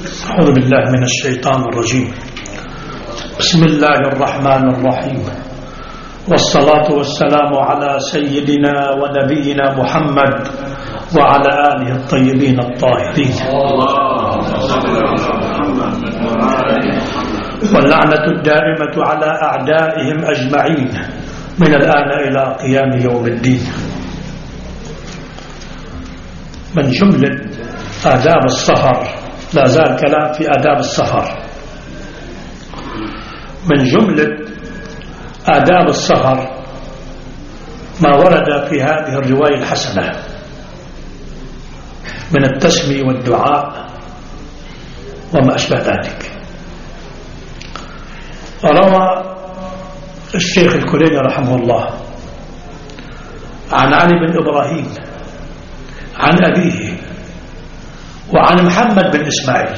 أعوذ بالله من الشيطان الرجيم. بسم الله الرحمن الرحيم، والصلاة والسلام على سيدنا ونبينا محمد وعلى آله الطيبين الطاهرين، واللعنة الدائمة على أعدائهم أجمعين من الآن إلى قيام يوم الدين. من جملة آداب السفر، لا زال كلام في آداب السفر. من جملة آداب السفر ما ورد في هذه الرواية الحسنة من التسمية والدعاء وما أشبه ذلك. روى الشيخ الكليني رحمه الله عن علي بن إبراهيم عن أبيه وعن محمد بن إسماعيل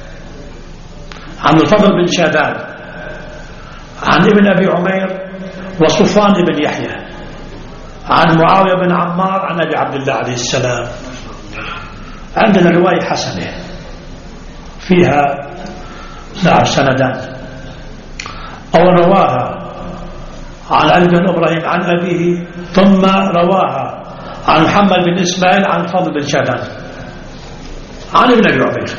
عن الفضل بن شادان عن ابن أبي عمير وصفوان بن يحيى عن معاوية بن عمار عن أبي عبد الله عليه السلام. عندنا رواية حسنة فيها سندان. أو رواها عن علي بن إبراهيم عن أبيه، ثم رواها عن محمد بن إسماعيل عن الفضل بن شادان عن ابن أبي عمير.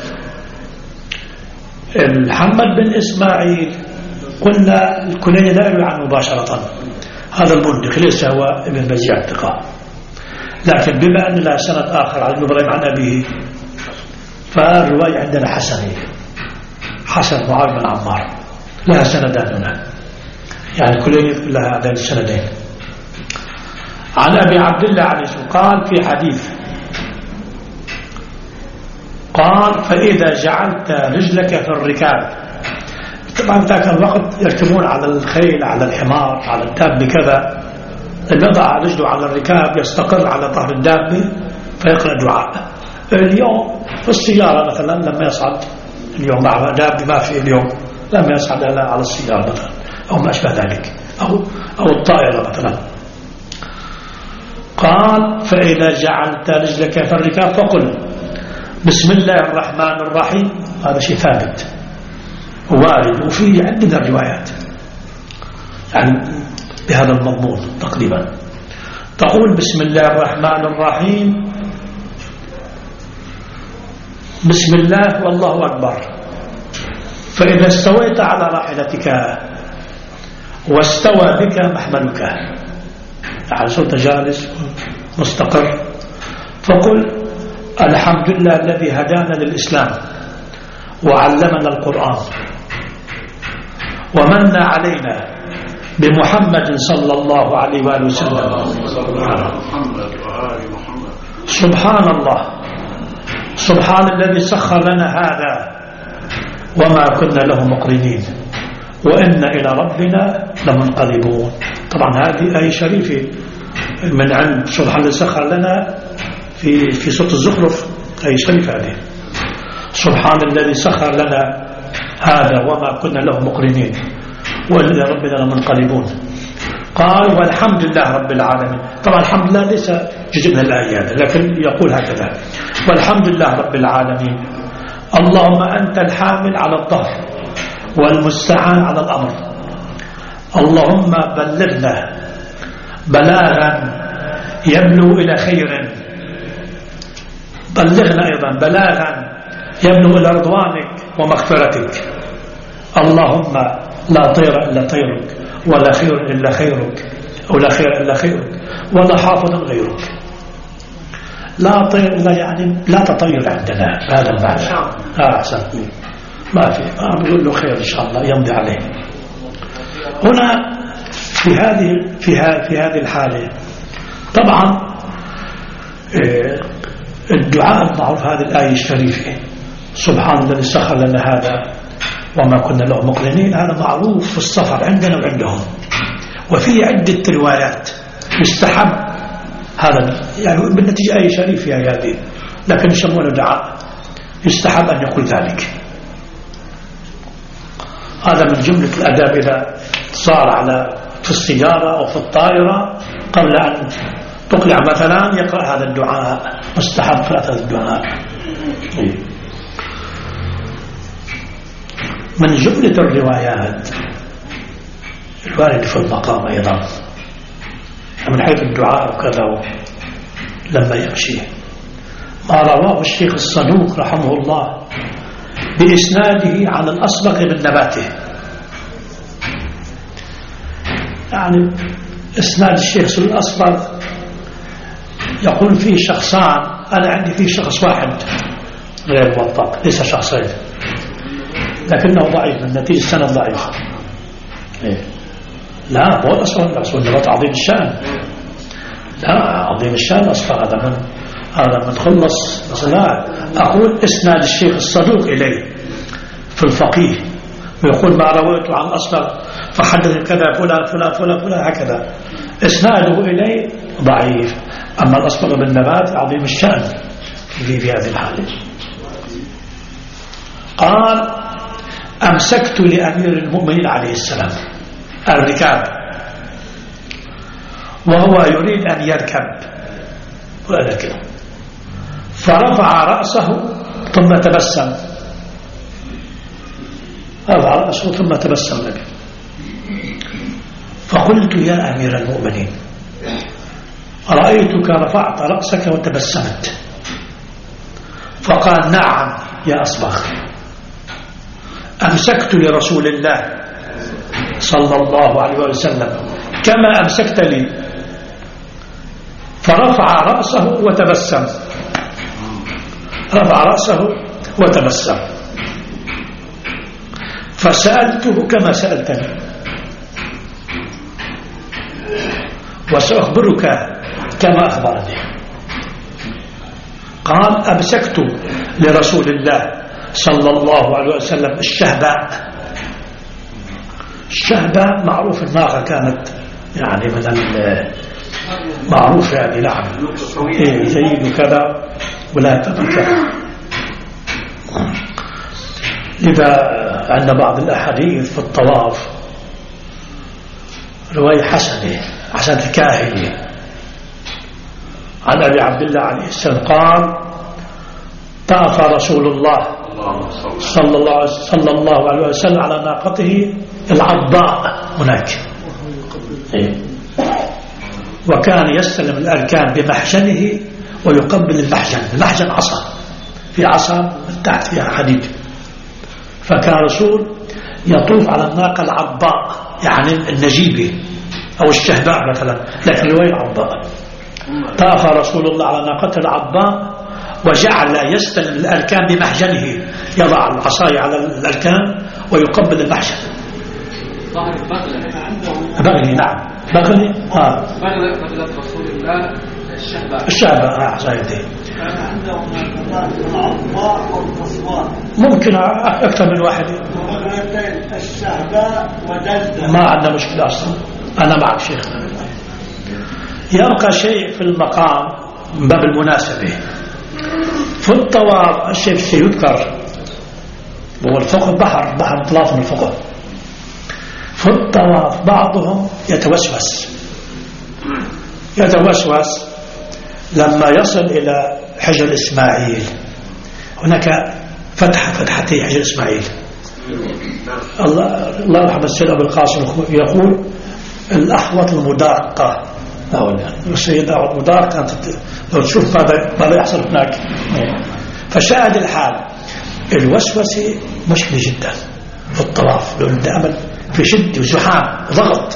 محمد بن إسماعيل قلنا الكليني لا يروي عنه مباشرة، هذا المندق ليس هو ابن بزيع الثقة، لكن بما أن لا سند آخر عن ابن إبراهيم عن أبيه فالرواية عندنا حسنة، حسن معاوية بن عمار لها سندان هنا، يعني الكليني لها هذين السندين. عن أبي عبد الله عليه السلام قال في حديث، قال فإذا جعلت رجلك في الركاب، طبعا ذاك الوقت يركبون على الخيل على الحمار على الدابة كذا، يضع رجله على الركاب يستقر على ظهر الدابة فيقرأ دعاء. اليوم في السيارة مثلا لما يصعد، اليوم مع دابة ما في اليوم، لما يصعد على السيارة مثلا أو ما أشبه ذلك أو الطائرة مثلا. قال فإذا جعلت رجلك في الركاب فقل بسم الله الرحمن الرحيم. هذا شيء ثابت وارد وفي عندنا الروايات يعني بهذا المضمون تقريبا. تقول بسم الله الرحمن الرحيم، بسم الله والله أكبر. فإذا استويت على راحلتك واستوى بك محملك، يعني صرت جالس مستقر، فقل الحمد لله الذي هدانا للإسلام وعلمنا القرآن ومن علينا بمحمد صلى الله عليه وآله وسلم. سبحان الله، سبحان الذي سخر لنا هذا وما كنا له مقرنين وإن إلى ربنا لمنقلبون. طبعا هذه آية شريفة من عند سبحان الذي سخر لنا في سورة الزخرف، آية شريفة هذه. سبحان الذي سخر لنا هذا وما كنا له مقرنين وإن إلى ربنا لمنقلبون. قال والحمد لله رب العالمين. طبعا الحمد لله ليس جزء من الآيات، لكن يقول هكذا والحمد لله رب العالمين، اللهم أنت الحامل على الظهر والمستعان على الأمر، اللهم بلغنا بلاغا يبلغ إلى خير، بلغنا أيضا بلاغا يبلغ إلى رضوانك ومغفرتك، اللهم لا طير إلا طيرك ولا خير إلا خيرك أو لا خير إلا خيرك ولا حافظ غيرك. لا طير إلا يعني لا تطير عندنا هذا المعنى. أحسن، ما في بقول له خير إن شاء الله يمضي عليه. هنا في هذه الحالة طبعا الدعاء المعروف هذه الآية الشريفة سبحان الذي سخر لنا هذا وما كنا له مقرنين، هذا معروف في السفر عندنا وعندهم، وفي عدة روايات يستحب هذا، يعني بالنتيجة آية شريفة هذه لكن يسمونه دعاء، يستحب أن يقول ذلك. هذا من جملة الأداب إذا صار في السيارة أو في الطائرة قبل أن تقلع مثلا يقرأ هذا الدعاء، مستحب قراءة هذا الدعاء. من جملة الروايات الوارد في المقام أيضا من حيث الدعاء وكذا لما يمشي ما رواه الشيخ الصدوق رحمه الله بإسناده عن الأصبغ من نباته. يعني إسناد الشيخ الأصبغ يقول فيه شخصان، أنا عندي فيه شخص واحد غير موثق، ليس شخصين، لكنه ضعيف من نتيجة سند ضعيف. لا هو الأصبغ، الأصبغ النبات عظيم الشأن، لا عظيم الشأن الأصبغ، هذا من خلص. لا أقول إسناد الشيخ الصدوق إليه في الفقيه، ويقول ما رويته عن أصبغ فحدث كذا فلان فلان فلان فلان هكذا، إسناده إليه ضعيف. أما الأصبغ بالنبات عظيم الشأن في هذه الحالة. قال أمسكت لأمير المؤمنين عليه السلام الركاب وهو يريد أن يركب وأذكره، فرفع رأسه ثم تبسم، رفع رأسه ثم تبسم لي. فقلت يا أمير المؤمنين رأيتك رفعت رأسك وتبسمت. فقال نعم يا أصبغ، أمسكت لرسول الله صلى الله عليه وسلم كما أمسكت لي. فرفع رأسه وتبسم، رفع رأسه وتبسم. فسألته كما سألتني، وسأخبرك كما أخبرني. قال أمسكت لرسول الله صلى الله عليه وسلم الشهباء. الشهباء معروف، الناقة كانت يعني من معروف يعني، نعم زيد كذا ولا كذا. لذا عند بعض الأحاديث في الطواف رواية حسن الكاهلي عن أبي عبد الله عليه السلام قال طاف رسول الله صلى الله عليه وسلم على ناقته العضاء هناك، وكان يستلم الأركان بمحجنه ويقبل المحجن. المحجن عصا، في عصا من تحت فيها حديد. فكان رسول يطوف على الناقة العضاء يعني النجيبة أو الشهباء مثلا، لكن رواية العضاء. طاف رسول الله على ناقته العضاء وجعل يستلم الأركان بمحجنه، يضع العصاية على الأركان ويقبل المحجن. بغلي، نعم بغلي. بغلة رسول الله الشهباء عصايتين. ممكن أكثر من واحد. الشهباء ودلدل ما عندنا مشكلة أصلا، أنا معك شيخ. يبقى شيء في المقام من باب المناسبة. في الطواف الشيء يذكر هو الفقه، بحر مطلاف من الفقه. في الطواف بعضهم يتوسوس لما يصل إلى حجر إسماعيل. هناك فتحتي حجر إسماعيل. الله يرحم السيد أبو القاسم يقول الأحوط المداقة، السيدة المداقة لو تشوف ماذا يحصل هناك. فشاهد الحال الوسوسة مشكلة جدا في الطواف، لأنه دائما في شد وزحام وضغط.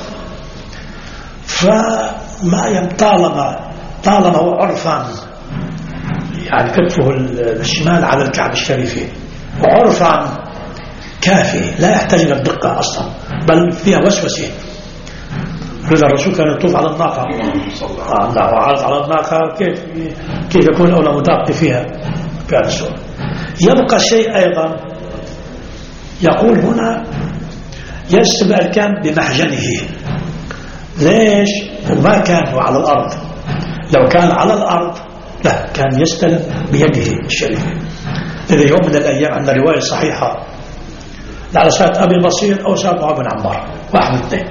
فما طالما هو عرفا يعني كتفه الشمال على الكعب الشريفين، وعرفا كافي لا يحتاج إلى الدقة أصلا، بل فيها وسوسة. لذا الرسول كان يطوف على الناقة، وعرض على الناقة كيف يكون أولى مداقة فيها في هذا السؤال. يبقى شيء أيضا يقول هنا يسلم الأركان بمحجنه. ليش؟ وما كان على الأرض. لو كان على الأرض لا، كان يستلم بيده الشريفة. لذا يوم من الأيام عندنا رواية صحيحة على ساعة أبي بصير أو ساعة معاذ بن عمار، واحد من اثنين.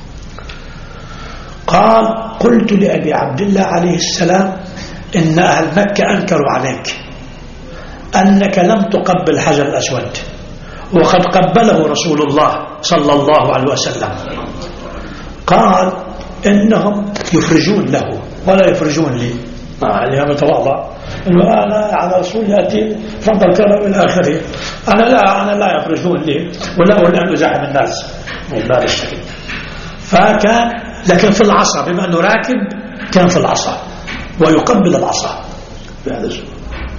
قال قلت لأبي عبد الله عليه السلام إن أهل مكة أنكروا عليك أنك لم تقبل الحجر الأسود وقد قبله رسول الله صلى الله عليه وسلم. قال إنهم يفرجون له ولا يفرجون لي. يعني متواضع إنه أنا على رسول يأتي فضل كلام إلى آخره، أنا لا يفرجون لي ولا أن أزاحم الناس من باب الشكل. فكان لكن في العصا، بما أنه راكب كان في العصا ويقبل العصا بهذا الزمان.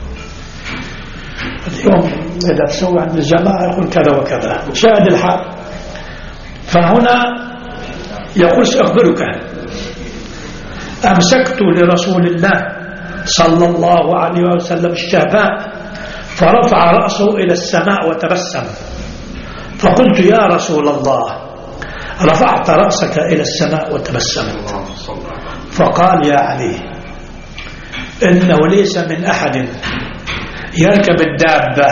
اليوم إذا تسوي عند الجماعة يقول كذا وكذا شاهد الحال. فهنا يقول سأخبرك أمسكت لرسول الله صلى الله عليه وسلم الشهباء فرفع رأسه إلى السماء وتبسم، فقلت يا رسول الله رفعت رأسك إلى السماء وتبسمت. فقال يا علي إنه ليس من أحد يركب الدابة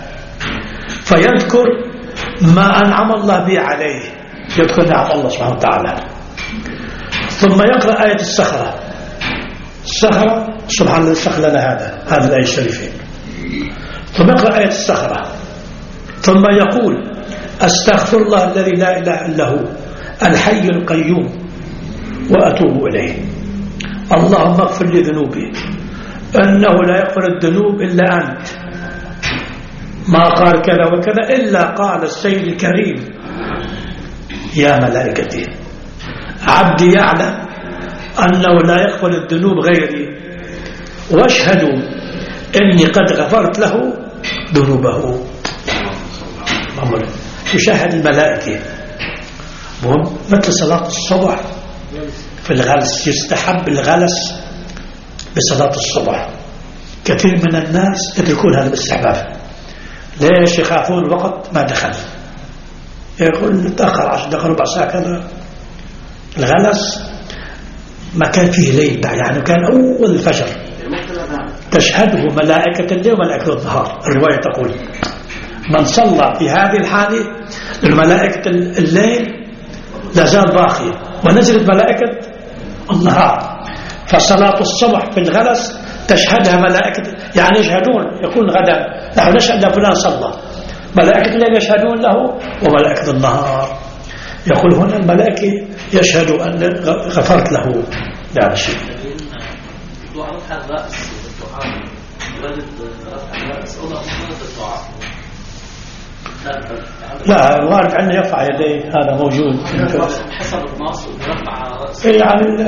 فيذكر ما أنعم الله به عليه، يذكر نعم الله سبحانه وتعالى، ثم يقرأ آية الصخرة سبحان الله سخر لنا هذا الآية الشريفة، ثم يقرأ آية الصخرة، ثم يقول أستغفر الله الذي لا إله إلا هو الحي القيوم وأتوب إليه، اللهم اغفر لي ذنوبي أنه لا يغفر الذنوب إلا أنت، ما قال كذا وكذا إلا قال السيد الكريم يا ملائكتي عبدي يعلم أنه لا يغفر الذنوب غيري واشهدوا إني قد غفرت له ذنوبه. يشاهد الملائكة مثل صلاة الصبح في الغلس، يستحب الغلس بصلاة الصبح. كثير من الناس يتركون هذا الاستحباب. ليش؟ يخافون الوقت ما دخل، يقول نتأخر 10 دقائق ربع ساعة كذا. الغلس ما كان فيه ليل بعد، يعني كان أول الفجر تشهده ملائكة الليل وملائكة النهار. الرواية تقول من صلى في هذه الحالة الملائكة الليل لازال باقية ونزلت ملائكة النهار. فصلاة الصبح في الغلس تشهدها ملائكة، يعني يشهدون، يكون غدا نحن نشهد لفلان صلى، ملائكة الليل يشهدون له وملائكة النهار. يقول هنا الملائكة يشهدوا أن غفرت له هذا الشيء. لا الوارد عندنا يرفع يديه، هذا موجود حسب النص ورفع رأسه يعني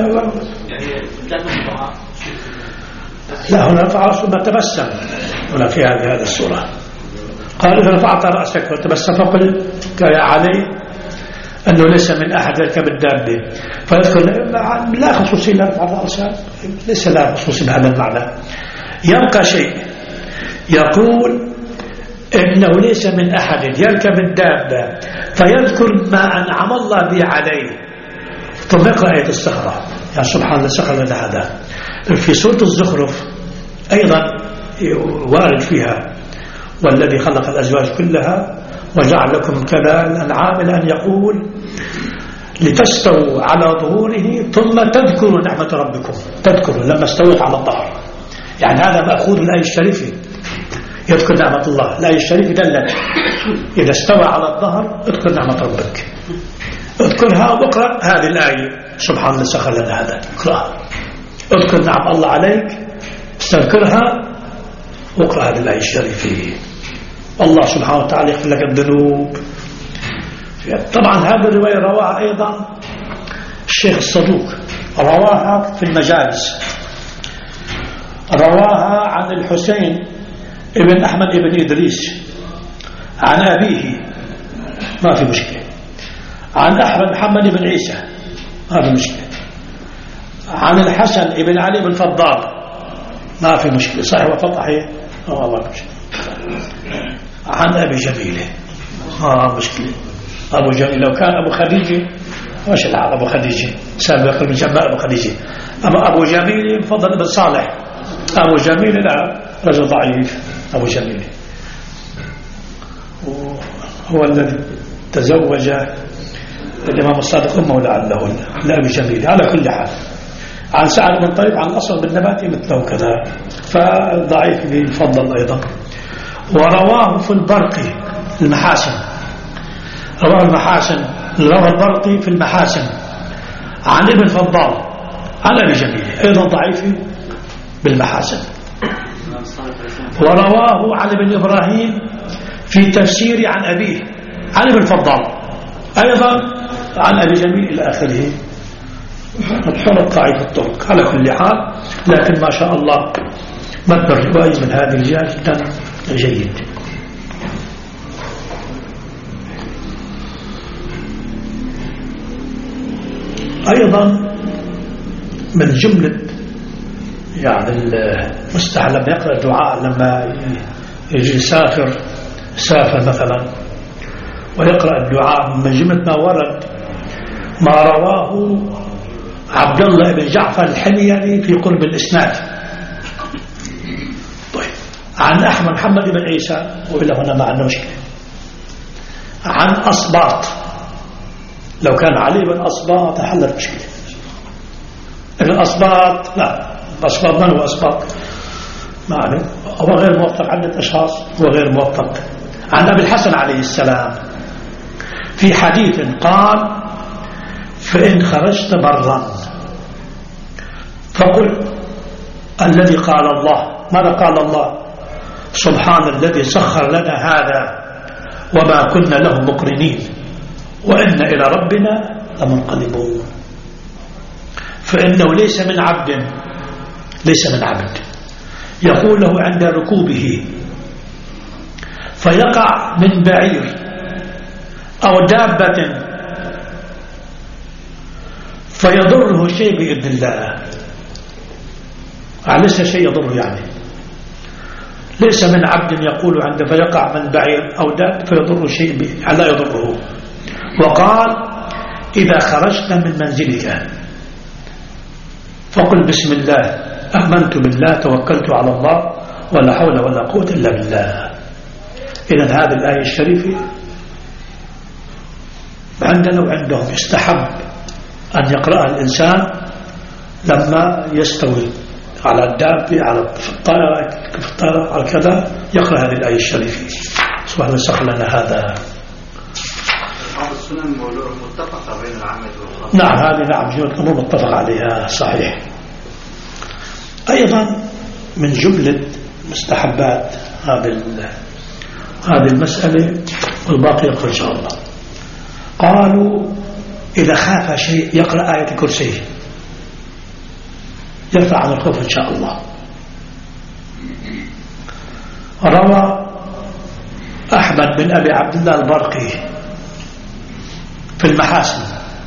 لا هنا رفع رأسه ما تبسم هنا في هذه السورة. قال إذا رفعت رأسك وتبسم فقل يا علي أنه ليس من أحد يركب الدابة فيذكر لا خصوصي لا رفع رأسه، ليس لا خصوصي بهذا المعنى. يبقى شيء يقول إنه ليس من أحد يركب الدابة فيذكر ما أنعم الله به عليه، ثم يقرأ آية الصخرة. يعني سبحان الله سخر لنا هذا. في سورة الزخرف أيضا وارد فيها والذي خلق الأزواج كلها وجعل لكم كذا الأنعام، أن يقول لتستووا على ظهوره ثم تذكروا نعمة ربكم، تذكروا لما استوت على الظهر. يعني هذا مأخوذ الآية الشريفة، يذكر نعمة الله. الآية الشريفة دلت إذا استوى على الظهر اذكر نعمة ربك، اذكرها واقرأ هذه الآية سبحان الله سخر لنا هذا، اقرأها، اذكر نعم الله عليك استذكرها واقرأ هذه الآية الشريفة. الله سبحانه وتعالى يغفر لك الذنوب. طبعا هذه الرواية رواها أيضا الشيخ الصدوق، رواها في المجالس، رواها عن الحسين ابن أحمد ابن إدريس عن أبيه ما في مشكلة، عن أحمد محمد بن عيسى ما في مشكلة، عن الحسن ابن علي بن فضال ما في مشكلة، صحيح وفضحي ما في مشكلة، عن أبي جميلة مشكلة. أبو جميل لو كان أبو خديجة ماشي العاب، أبو خديجة سابق من جماعة أبو خديجة، أما أبو جميل فضل بن صالح، أبو جميل لا رجل ضعيف. أبو جميل هو الذي تزوج الإمام الصادق أمه لعله لأبي جميل. على كل حال عن سعد بن طيب عن أصل بن نباتي مثله كذا، فالضعيف يفضل أيضا. ورواه في البرقي المحاسن، رواه المحاسن، رواه البرقي في المحاسن عن ابن فضال عن أبي جميل أيضا ضعيف بالمحاسن. ورواه عن ابن إبراهيم في تفسير عن أبيه عن ابن فضال أيضا عن أبي جميل إلى آخره. الطرق ضعيف الطرق على كل حال، لكن ما شاء الله متن الرواية من هذه الجهة جدا جيد. أيضا من جملة يعني المستحيل لما يقرأ الدعاء لما يجي يسافر مثلا ويقرأ الدعاء، من جملة ما ورد ما رواه عبد الله بن جعفر الحميري في قرب الإسناد. طيب، عن أحمد محمد بن عيسى وإلى هنا ما عندنا مشكلة. عن أصباط، لو كان علي بن أصباط حلت مشكلة، لكن أصباط لا، أصباط من هو أصباط؟ ما أعلم، هو غير موثق، عدة أشخاص هو غير موثق. عن أبي الحسن عليه السلام في حديث قال: فإن خرجت برا فقل الذي قال الله. ماذا قال الله؟ سبحان الذي سخر لنا هذا وما كنا له مقرنين وإن إلى ربنا لمنقلبون. فإنه ليس من عبد يقوله عند ركوبه فيقع من بعير أو دابة فيضره شيء بإذن الله، ليس شيء يضره، يعني ليس من عبد يقول عند فيقع من بعير أو دابة فيضره شيء لا يضره. وقال: إذا خرجت من منزلك فقل بسم الله آمنت بالله توكلت على الله ولا حول ولا قوة إلا بالله. إذن هذه الآية الشريفة عندنا وعندهم يستحب أن يقرأها الإنسان لما يستوي على الدابة على الطائرة على كذا، يقرأ هذه الآية الشريفة سبحانه وسخر لنا هذا. بعض السنن متفقة بين العامة والخاصة. نعم، هذه نعم الأمور متفق عليها صحيح. أيضا من جملة مستحبات هذه المسألة والباقي يقرأ إن شاء الله. قالوا إذا خاف شيء يقرأ آية الكرسي يرفع عن الخوف إن شاء الله. روى أحمد بن أبي عبد الله البرقي في المحاسن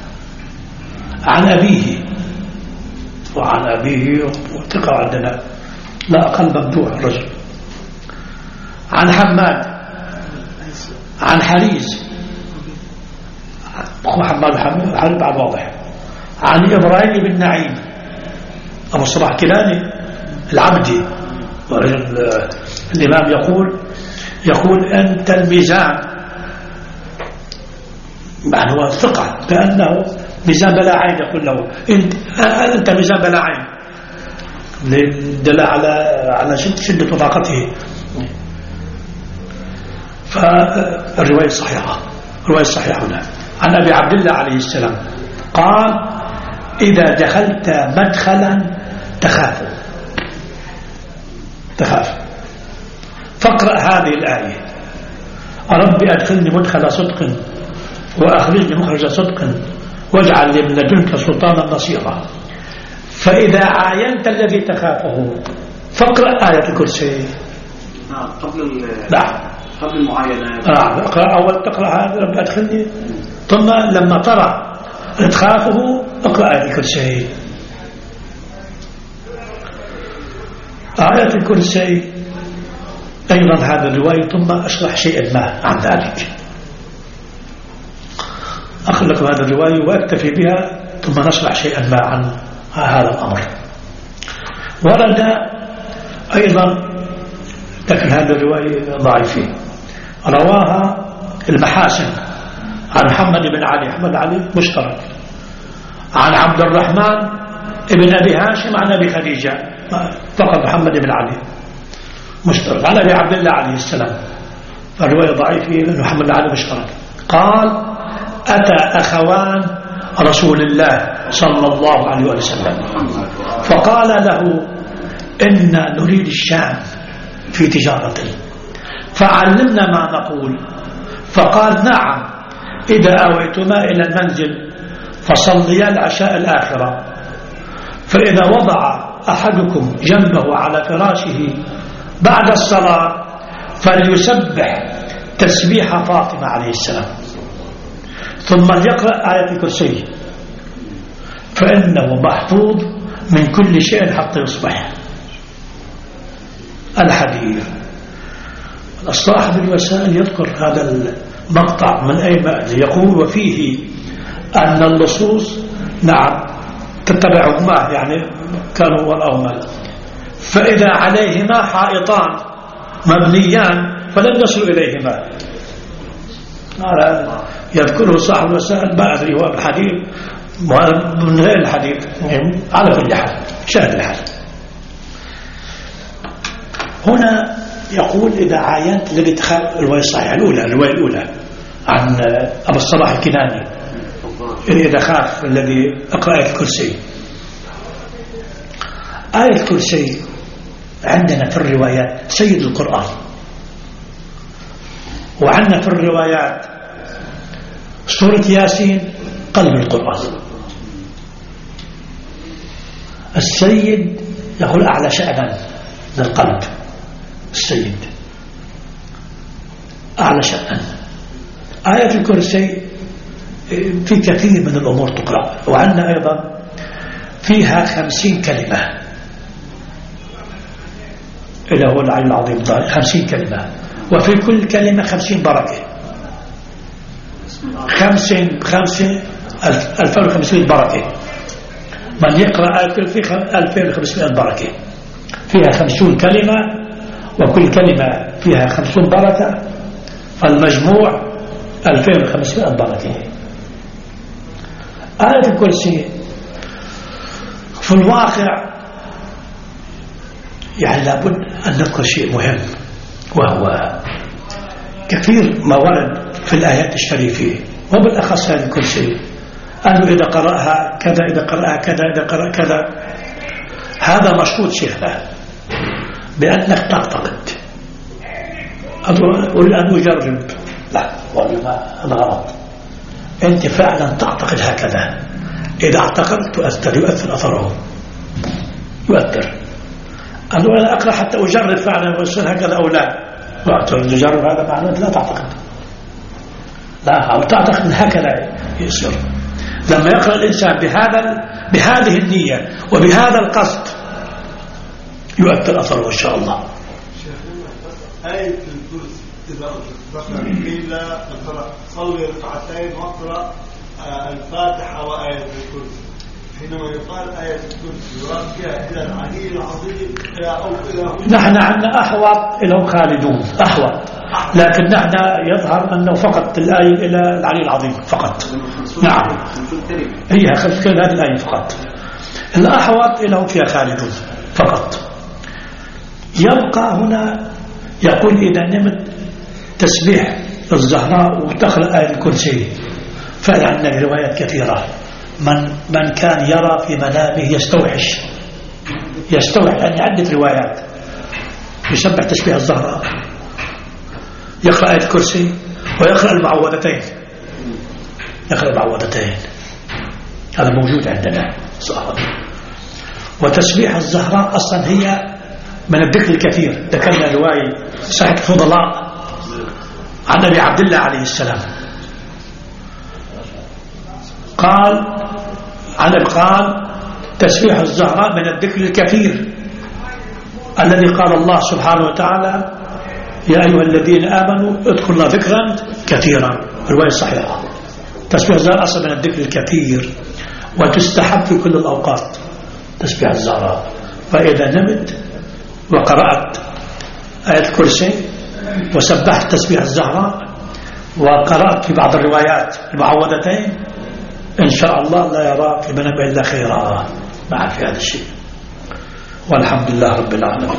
عن أبيه، وعن أبيه وثقة عندنا لا أقل ممدوح الرجل، عن حماد عن حريز محمد حرب بعد واضح، عن إبراهيم بن نعيم أبو صلاح كيلاني العبدي، الإمام يقول أنت الميزان، يعني هو ثقة كأنه ميزان بلا عين، يقول له أنت ميزان بلا عين، دل على شدة طاقته. فالرواية صحيحة هنا. عن أبي عبد الله عليه السلام قال: إذا دخلت مدخلا تخاف فاقرأ هذه الآية: ربي أدخلني مدخل صدق وأخرجني مخرج صدق واجعل لي من لدنك سلطانا نصيرا. فإذا عاينت الذي تخافه فاقرأ آية الكرسي. قبل المعاينة أول تقرأ هذا ربي أدخلني، ثم لما ترى تخافه اقرأ آية الكرسي. آية الكرسي أيضا هذا الرواية، ثم أشرح شيئا ما عن ذلك. أخذ لكم هذا الرواية وأكتفي بها ثم نشرح شيئا ما عن هذا الأمر. ورد أيضا، لكن هذا الرواية ضعيفة، رواها المحاسن عن محمد بن علي، أحمد علي مشترك، عن عبد الرحمن بن أبي هاشم عن أبي خديجة، فقط محمد بن علي مشترك، عن أبي عبد الله عليه السلام الرواية ضعيفة لأنه حمل على مشترك. قال أتى أخوان رسول الله صلى الله عليه وسلم فقال له إن نريد الشام في تجارة فعلمنا ما نقول. فقال نعم إذا أويتما إلى المنزل فصليا العشاء الآخرة، فإذا وضع أحدكم جنبه على فراشه بعد الصلاة فليسبح تسبيح فاطمة عليه السلام ثم يقرأ آية الكرسي فإنه محفوظ من كل شيء حتى يصبح. الحديث صاحب الوسائل يذكر هذا المقطع من أي مأذ يقول وفيه أن اللصوص نعم تتبعهما يعني كانوا وراءهما، فإذا عليهما حائطان مبنيان فلم يصلوا إليهما. يذكره صاحب الوسائل ما أدري هو الحديث من غير الحديث على كل حال شاهد الحديث. هنا يقول إذا عاينت الذي تخاف الرواية الصحيحة الرواية الأولى عن أبو الصلاح الكناني إذا خاف الذي أقرأ آية الكرسي. آية الكرسي عندنا في الروايات سيد القرآن، وعندنا في الروايات سورة ياسين قلب القرآن. السيد يقول أعلى شأنا للقلب، السيد أعلى شأنا. آية الكرسي في كثير من الأمور تقرأ، وعندنا أيضا فيها 50 كلمة إلى هو العلي العظيم 50 كلمة، وفي كل كلمة 50 بركة 2500 بركة. من يقرأ آية الكرسي 2500 بركة، فيها 50 كلمة وكل كلمة فيها 50 بركة، فالمجموع 2500 بركة. آية الكرسي في الواقع يعني لابد أن نذكر شيء مهم، وهو كثير ما ورد في الآيات الشريفة وبالأخص آية الكرسي أنه إذا قرأها كذا إذا قرأها كذا إذا قرأ كذا. هذا مشروط شيخنا بأنك تعتقد. أقول أن أجرب، لا والله هذا غلط. أنت فعلا تعتقد هكذا. إذا اعتقدت يؤثر أثره، يؤثر. أنا أقرأ حتى أجرب فعلا ويصير هكذا أو لا. تجرب هذا معناه لا تعتقد، لا أو تعتقد أن هكذا يصير. لما يقرأ الإنسان بهذه النية وبهذا القصد يؤثر أثره إن شاء الله. آية الكرسي إذا ذكر قيل مثلا صلي ركعتين واقرأ الفاتحة وآية الكرسي، حينما يقال آية الكرسي يراد فيها إلى العلي العظيم أو إلى نحن عندنا أحوط إلهم خالدون أحوط، لكن نحن يظهر أنه فقط الآية إلى العلي العظيم فقط. نعم هي خلف كل هذه الآية فقط. الأحوط إلهم فيها خالدون فقط. يبقى هنا يقول إذا نمت تسبيح الزهراء وتقرأ آية الكرسي. فعندنا روايات كثيرة من كان يرى في منامه يستوحش يعني عدة روايات يسبح تسبيح الزهراء، يقرأ آية الكرسي ويقرأ المعوذتين، هذا موجود عندنا صحيح. وتسبيح الزهراء أصلا هي من الذكر الكثير. ذكرنا رواية صحيح الفضلاء عن أبي عبد الله عليه السلام قال تسبيح الزهراء من الذكر الكثير الذي قال الله سبحانه وتعالى يا أيها الذين آمنوا اذكروا الله ذكرا كثيرا. رواية صحيحة. تسبيح الزهراء أصلا من الذكر الكثير وتستحب في كل الأوقات تسبيح الزهراء. فإذا نمت وقرأت آية الكرسي وسبحت تسبيح الزهراء وقرأت في بعض الروايات المعوذتين إن شاء الله لا يرى في منام إلا خيرا. معك في هذا الشيء، والحمد لله رب العالمين.